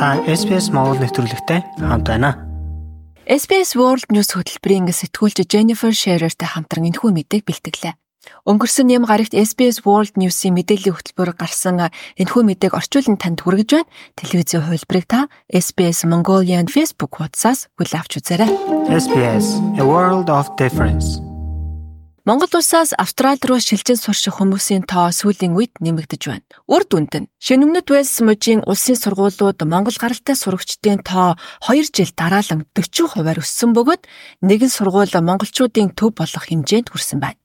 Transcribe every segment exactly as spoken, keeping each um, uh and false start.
Та эс би эс Монгол нэвтрүүлэгтэй хамт байна. эс би эс World News хөтөлбөрийн сэтгүүлч Jennifer Shearer-тэй хамтран энэхүү мэдээг бэлтгэлээ. Өнгөрсөн нэм гарагт эс би эс World News-ийн мэдээллийн хөтөлбөр гарсан энэхүү мэдээг орчуулан танд хүргэж байна. Телевизийн хувилбарыг та эс би эс Mongolian Facebook хуудасаас хүлээн авч үзээрэй. эс би эс A World of Difference. Монгол улсаас Австрали руу шилжин сурах хүмүүсийн тоо сүүлийн үед нэмэгдэж байна. Үр дүнд нь шинэ өмнөд Уэльс мужийн улсын сургуулиуд Монгол гаралтай сурагчдын тоо хоёр жил дараалан forty хувиар өссөн бөгөөд нэгэн сургууль монголчуудын төв болох хэмжээнд хүрсэн байна.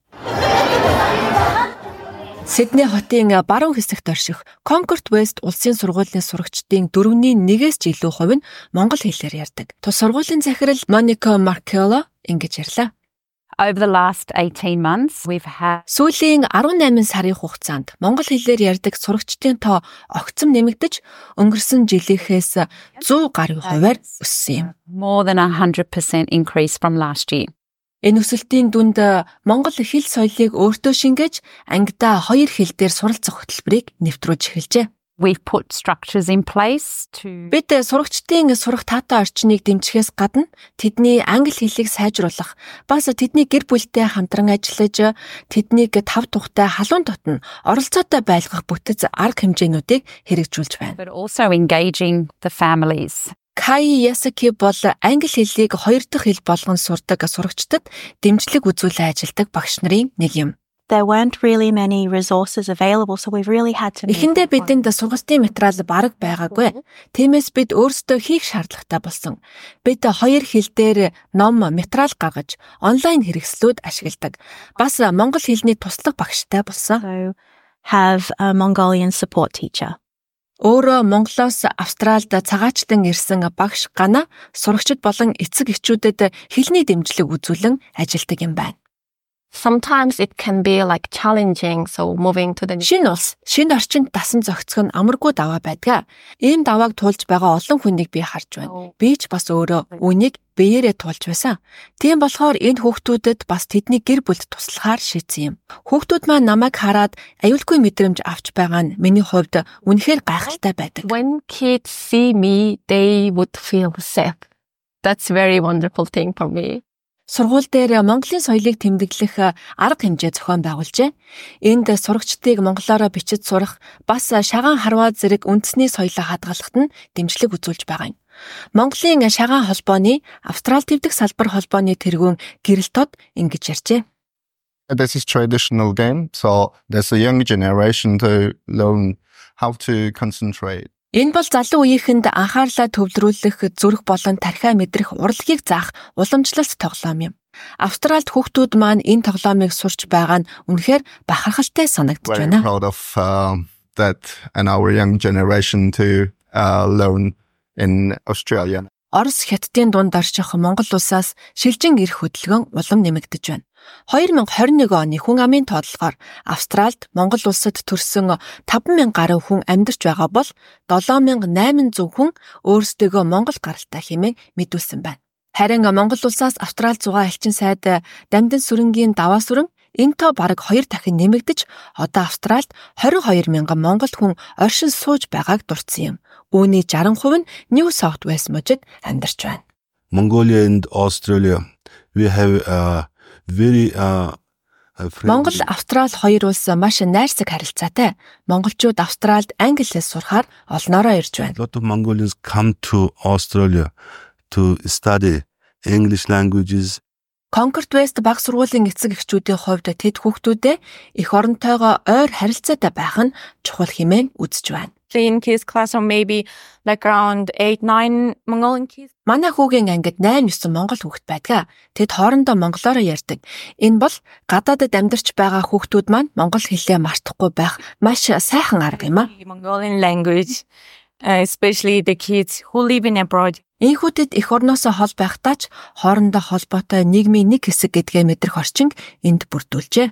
Сидней хотын баруун хэсэгт орших Concord West улсын сургуулийн сурагчдын дөрвний нэгээс ч илүү хувь нь монгол хэлээр ярьдаг. Тус сургуулийн захирал Monica Markello ингэж ярьлаа. Over the last eighteen months, we've had сүүлийн eighteen сарын хугацаанд монгол хэлээр ярьдаг сурагчдын тоо огцом нэмэгдэж өнгөрсөн жилийнхээс one hundred хувиар өссөн юм. More than one hundred percent increase from last year. Энэ өсөлтийн дүнд монгол хэл соёлыг өөртөө шингээж ангидаа хоёр хэл дээр суралцах хөтөлбөрийг нэвтрүүлж эхэлжээ. We've put structures in place to Бид сурагчдын сурах таатай орчныг дэмжихээс гадна тэдний англи хэлийг сайжруулах, бас тэдний гэр бүлтэй хамтран ажиллаж, тэднийг тав тухтай халуун дотн оролцоотой байлгах бүтэц арга хэмжээнүүдийг хэрэгжүүлж байна. but also engaging the families. Кай Ясаки бол англи хэлийг хоёр дахь хэл болгон сурдаг сурагчдад дэмжлэг үзүүлэн ажилладаг багш нарын нэг юм. There weren't really many resources available, so we've really had to. Эхэндээ бидэнд сургалтын материал бараг байгаагүй. Тиймээс бид өөрсдөө хийх шаардлагатай болсон. Бид хоёр хэл дээр ном, материал гаргаж, онлайн хэрэгслүүд ашигладаг. Бас монгол хэлний туслах багштай болсон. So have a Mongolian support teacher. Өөрөө Монголоос Австральд цагаачлан ирсэн багш Гана сурагчид болон эцэг эхчүүдэд хэлний дэмжлэг үзүүлэн ажилладаг юм байна. Sometimes it can be like challenging, so moving to the Шинэ улс, шинэ орчинд дасан зохицох нь амаргүй даваа байдаг. Ийм давааг туулж байгаа олон хүнийг би харж байна. Би ч бас өөрөө үнийг биеэрээ туулж байсан. Тийм болохоор энэ хүүхдүүдэд бас тэдний гэр бүлд туслахаар шийдсэн юм. Хүүхдүүд маань намайг хараад аюулгүй мэдрэмж авч байгаа нь миний хувьд үнэхээр гайхалтай байдаг. when kids see me, they would feel safe. That's very wonderful thing for me. Сургууль дээр Монголын соёлыг тэмдэглэх арга хэмжээ зохион байгуулжээ. Энд сурагчдыг монголоор бичиж сурах, бас шагаан харваа зэрэг үндэсний соёлоо хадгалахад нь дэмжлэг үзүүлж байгаа юм. Монголын шагаан холбооны Австрали твдэх салбар холбооны тэргүүн Гэрэл Тод ингэж ярьжээ. This is traditional game, so there's a young generation to learn how to concentrate. Энэ бол залуу үеийнхэнд анхаарлаа төвлөрүүлэх, зүрх болон тархиа мэдрэх урлагийг заах уламжлалт тоглоом юм. Австральд хүүхдүүд маань энэ тоглоомыг сурч байгаа нь үнэхээр бахархалтай санагдаж Very байна. proud of um, that and our young generation to uh, learn in Australia. Орос хятадын дунд орчих Монгол улсаас шилжин ирэх хөдөлгөөн улам нэмэгдэж байна. twenty twenty-one оны хүн амын тоотлогоор Австральд Монгол улсад төрсэн five thousand гаруй хүн амьдарч байгаа бол seven thousand eight hundred хүн өөрсдөө Монгол гаралтай хэмээн мэдүүлсэн байна. Харин Монгол улсаас Австрали зугаа элчин сайд Дамдын сүрэнгийн даваа сүрэн энэ тоо бараг хоёр дахин нэмэгдэж одоо Австральд twenty-two thousand монгол хүн оршин сууж байгааг дурдсан юм. Үүний sixty percent нь New South Wales мужид амьдарч байна. Mongolia and Australia, we have a very uh, Монгол, Австрали хоёр улс маш найрсаг харилцаатай. Монголчууд Австральд англи хэл сурахаар олноороо ирж байна. lot of Mongolians come to Australia to study English languages. Concord West баг сургуулийн эцэг эхчүүдийн хувьд тэд хүүхдүүдээ эх оронтойгоо ойр харилцаатай байх нь чухал хэмээн үзэж байна. In kids class or maybe like around eight, nine Mongolian kids. Манай хүүгийн ангид nine nine монгол хүүхэд байдаг. Тэд хоорондоо монголоор ярьдаг. Энэ бол гадаадд амьдарч байгаа хүүхдүүд маань монгол хэлээ мартахгүй байх маш сайхан арга юм а. Mongolian language, uh, especially the kids who live in abroad. Энэхүүдэд эх орноосоо хол байхдаа ч хоорондоо холбоотой нийгмийн нэг хэсэг гэдгээ мэдрэх орчин энд бүрдүүлжээ.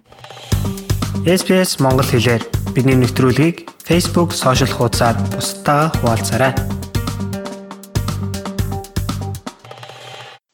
эс би эс Монгол хэлээр бидний нэвтрүүлгийг Facebook сошиал хуудасаар бусдаа хуваалцаарай.